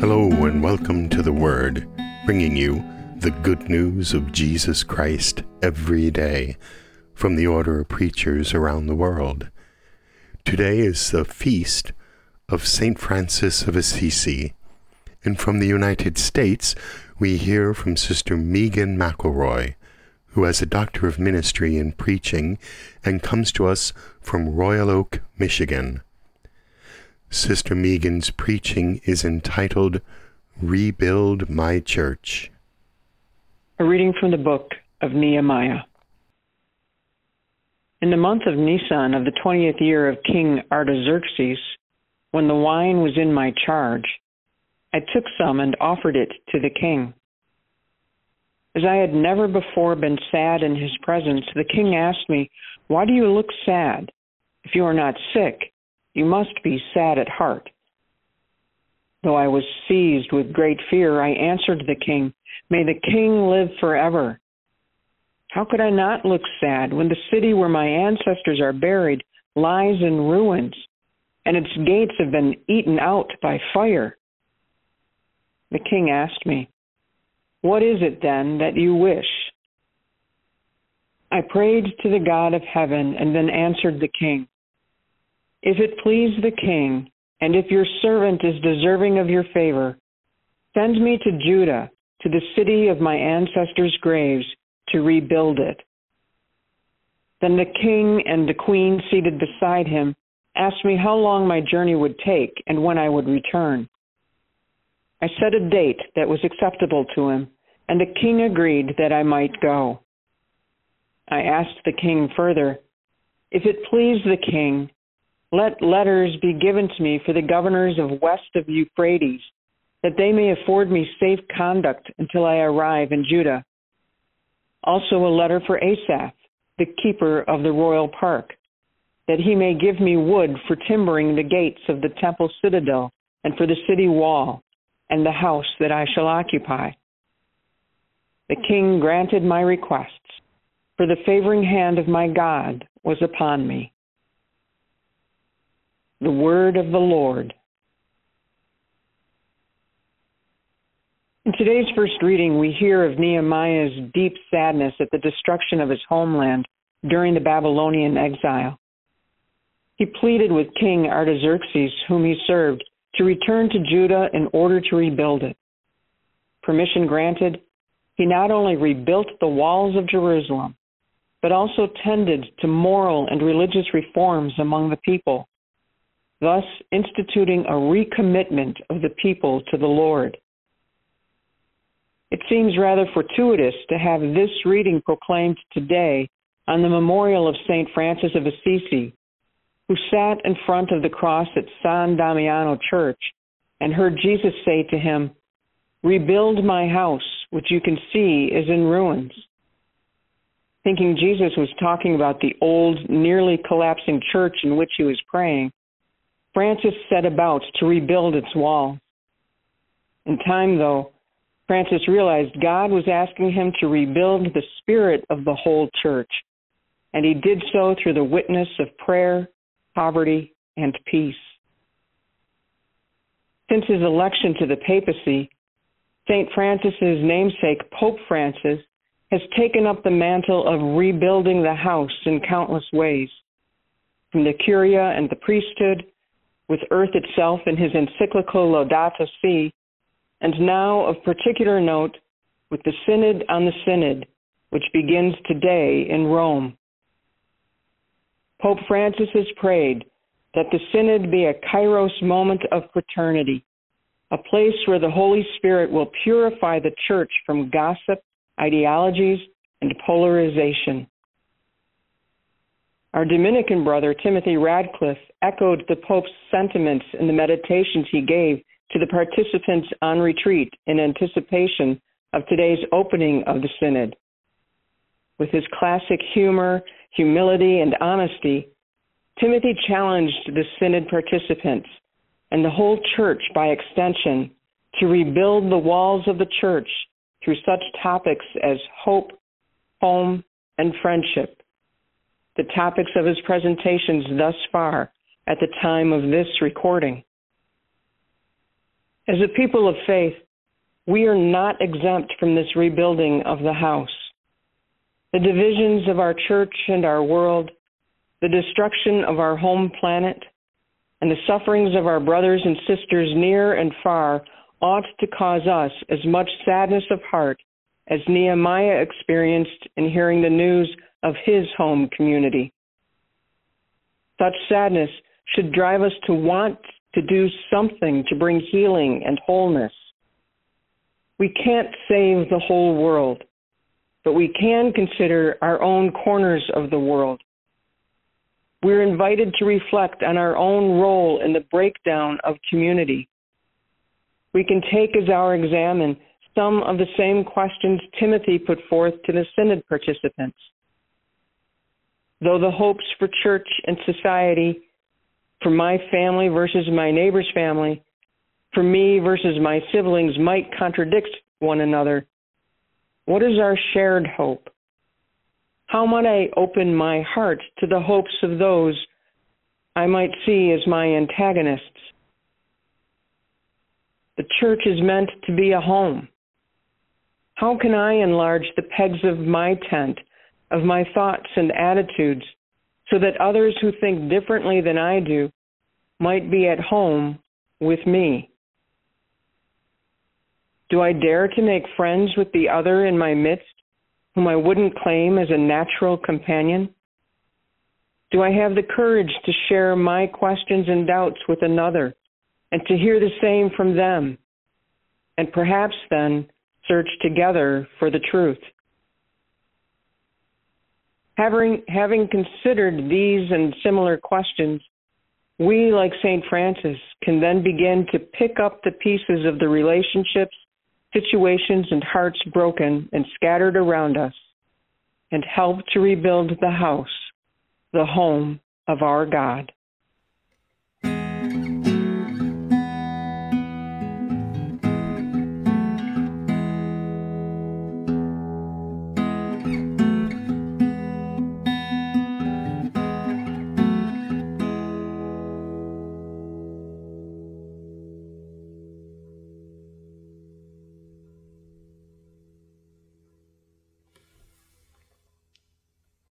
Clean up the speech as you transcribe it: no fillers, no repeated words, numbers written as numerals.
Hello and welcome to The Word, bringing you the good news of Jesus Christ every day from the order of preachers around the world. Today is the feast of St. Francis of Assisi, and from the United States we hear from Sister Megan McElroy, who has a Doctor of Ministry in Preaching and comes to us from Royal Oak, Michigan. Sister Megan's preaching is entitled, Rebuild My Church. A reading from the book of Nehemiah. In the month of Nisan of the 20th year of King Artaxerxes, when the wine was in my charge, I took some and offered it to the king. As I had never before been sad in his presence, the king asked me, "Why do you look sad? If you are not sick, you must be sad at heart." Though I was seized with great fear, I answered the king, "May the king live forever. How could I not look sad when the city where my ancestors are buried lies in ruins, and its gates have been eaten out by fire?" The king asked me, "What is it then that you wish?" I prayed to the God of heaven and then answered the king, "If it please the king, and if your servant is deserving of your favor, send me to Judah, to the city of my ancestors' graves, to rebuild it." Then the king and the queen seated beside him asked me how long my journey would take and when I would return. I set a date that was acceptable to him, and the king agreed that I might go. I asked the king further, "If it please the king, let letters be given to me for the governors of west of Euphrates, that they may afford me safe conduct until I arrive in Judah. Also a letter for Asaph, the keeper of the royal park, that he may give me wood for timbering the gates of the temple citadel and for the city wall and the house that I shall occupy." The king granted my requests, for the favoring hand of my God was upon me. The word of the Lord. In today's first reading, we hear of Nehemiah's deep sadness at the destruction of his homeland during the Babylonian exile. He pleaded with King Artaxerxes, whom he served, to return to Judah in order to rebuild it. Permission granted, he not only rebuilt the walls of Jerusalem, but also tended to moral and religious reforms among the people, thus instituting a recommitment of the people to the Lord. It seems rather fortuitous to have this reading proclaimed today on the memorial of St. Francis of Assisi, who sat in front of the cross at San Damiano Church and heard Jesus say to him, "Rebuild my house, which you can see is in ruins." Thinking Jesus was talking about the old, nearly collapsing church in which he was praying, Francis set about to rebuild its wall. In time, though, Francis realized God was asking him to rebuild the spirit of the whole church, and he did so through the witness of prayer, poverty, and peace. Since his election to the papacy, St. Francis's namesake, Pope Francis, has taken up the mantle of rebuilding the house in countless ways, from the curia and the priesthood, with earth itself in his encyclical Laudato Si, and now of particular note with the Synod on the Synod, which begins today in Rome. Pope Francis has prayed that the Synod be a kairos moment of fraternity, a place where the Holy Spirit will purify the Church from gossip, ideologies, and polarization. Our Dominican brother, Timothy Radcliffe, echoed the Pope's sentiments in the meditations he gave to the participants on retreat in anticipation of today's opening of the Synod. With his classic humor, humility, and honesty, Timothy challenged the Synod participants and the whole Church by extension to rebuild the walls of the Church through such topics as hope, home, and friendship, the topics of his presentations thus far at the time of this recording. As a people of faith, we are not exempt from this rebuilding of the house. The divisions of our church and our world, the destruction of our home planet, and the sufferings of our brothers and sisters near and far ought to cause us as much sadness of heart as Nehemiah experienced in hearing the news of his home community. Such sadness should drive us to want to do something to bring healing and wholeness. We can't save the whole world, but we can consider our own corners of the world. We're invited to reflect on our own role in the breakdown of community. We can take as our examine some of the same questions Timothy put forth to the synod participants. Though the hopes for church and society, for my family versus my neighbor's family, for me versus my siblings might contradict one another, what is our shared hope? How might I open my heart to the hopes of those I might see as my antagonists? The church is meant to be a home. How can I enlarge the pegs of my tent, of my thoughts and attitudes, so that others who think differently than I do might be at home with me? Do I dare to make friends with the other in my midst, whom I wouldn't claim as a natural companion? Do I have the courage to share my questions and doubts with another, and to hear the same from them, and perhaps then search together for the truth? Having considered these and similar questions, we, like St. Francis, can then begin to pick up the pieces of the relationships, situations, and hearts broken and scattered around us, and help to rebuild the house, the home of our God.